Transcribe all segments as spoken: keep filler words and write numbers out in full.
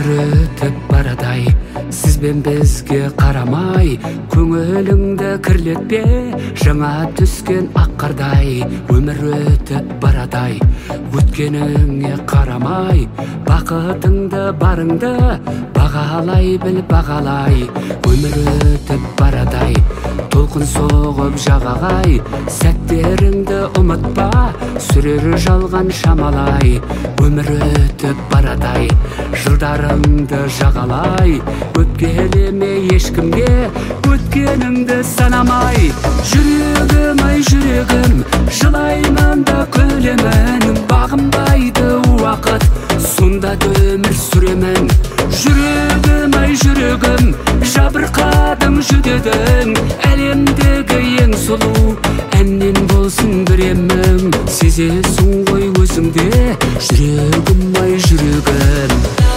өмір өтіп барадай, сізбен бізге қарамай, көңіліңді кірлетпе, жаңа түскен ақ қардай. Өмір өтіп барадай, өткеніңе қарамай, бақытыңды барыңды бағалай біл, бағалай. Өмір өтіп барадай, толқын соғып жағалай, сәттеріңді ұмытпа, сүрер жалған шамалай. Өмір өтіп барадай, жылдарыңды жағалай, өткелеме ешкімге өткеніңді санамай. Жүрегім ай жүрегім, жылаймын да күлемін, бағынбайды уақыт, сонда да өмір сүремін. Жүрегім ай жүрегім, жабырқадың жүдедің, әлемдегі ең сұлу әннен болсын біремін. Сезесің ғой өзіңде, жүрегім ай жүрегім.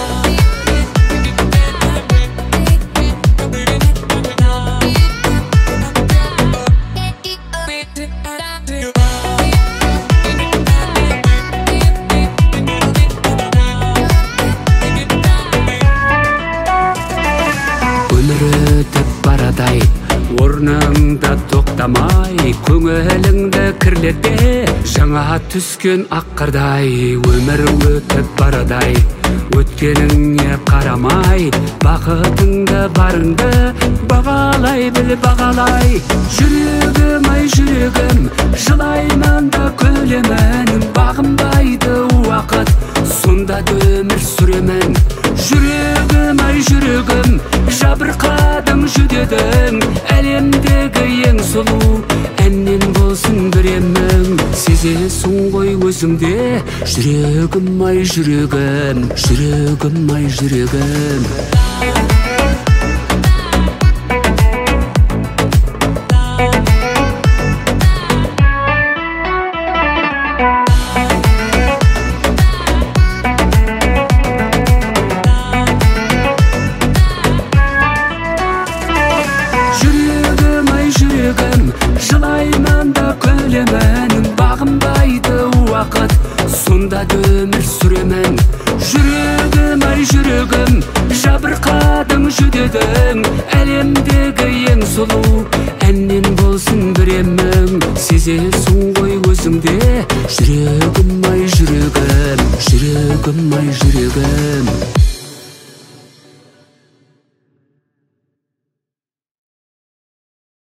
Өмір өтіп барадай, орныңда тоқтамай, көңіліңді кірлетпе, жаңа түскен ақ қардай. Өмір өтіп барадай, өткеніңе қарамай, бақытыңды барыңды бағалай біл, бағалай. Жүрегім ай жүрегім, жылаймын да күлемін, бағынбайды уақыт, сонда да өмір сүремін. Жүрегім ай жүрегім, жабырқадың жүдедің, әлемдегі ең сұлу әннен болсын біремін. Сезесің ғой өзіңде, жүрегім ай жүрегім, жүрегім ай жүрегім. Жылаймын да күлемін, бағынбайды уақыт, сонда да өмір сүремін. Жүрегім ай жүрегім, жабырқадың жүдедің, әлемдегі ең сұлу әннен болсын біремін. Сезесің ғой өзіңде, жүрегім ай жүрегім, жүрегім ай жүрегім.